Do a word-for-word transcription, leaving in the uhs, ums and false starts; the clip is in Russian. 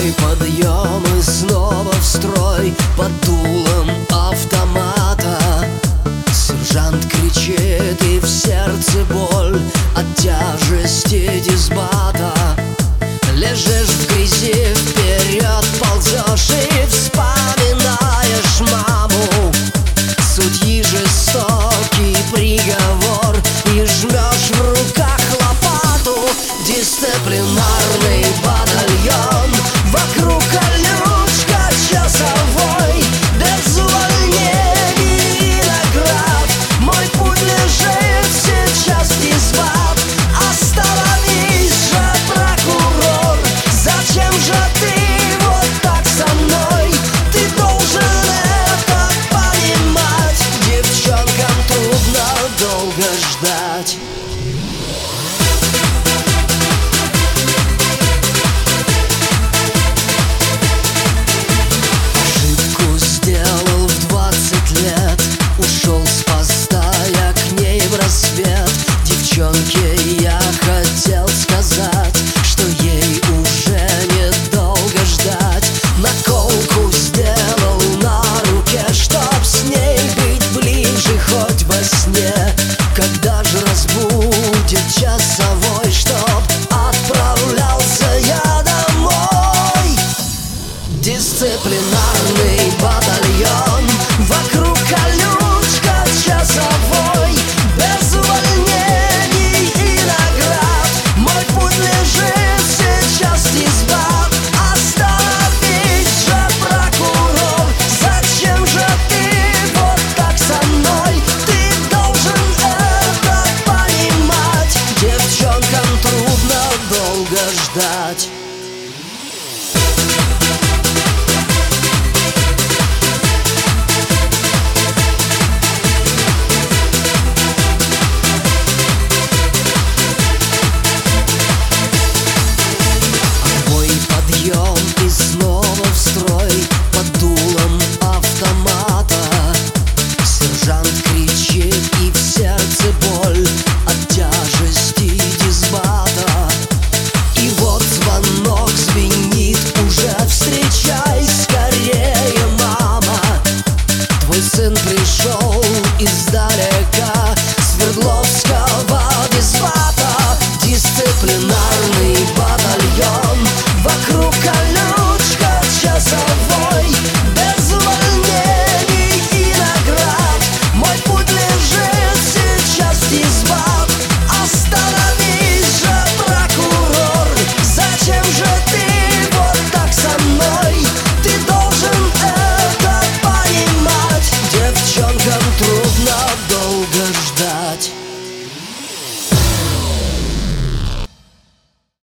Мой подъем и снова в строй под дулом автомата. Сержант кричит, и в сердце боль от тяжести дисбата. Лежишь в грязи, вперед ползешь и вспоминаешь маму. Судьи жестокий приговор, и жмешь в руках лопату. Дисциплинарный батальон, вокруг колючка часовой. Без увольнений и наград мой путь лежит сейчас в дисбат. Остановись же, прокурор, зачем же ты вот так со мной? Ты должен это понимать, девчонкам трудно долго ждать. Ушел с поста я к ней в рассвет. Девчонке я хотел сказать, что ей уже недолго ждать. Наколку сделал на руке, чтоб с ней быть ближе хоть во сне. Когда же разбудит часовой, чтоб отправлялся я домой? Дисциплинарный батальон, вокруг колючка часовой. Без увольнений и наград мой путь лежит сейчас в дисбат. Остановись же, прокурор, зачем же ты вот так со мной? Ты должен это понимать, девчонкам трудно долго ждать. И снова в строй под дулом автомата. Сержант кричит, и в сердце боль от тяжести дисбата. И вот звонок звенит уже, встречай скорее, мама. Твой сын пришел издалека, Свердловского дисбата. Дисциплинарный батальон, вокруг колючка часовой. Без увольнений и наград мой путь лежит сейчас в дисбат. Остановись же, прокурор, зачем же ты вот так со мной? Ты должен это понимать, девчонкам трудно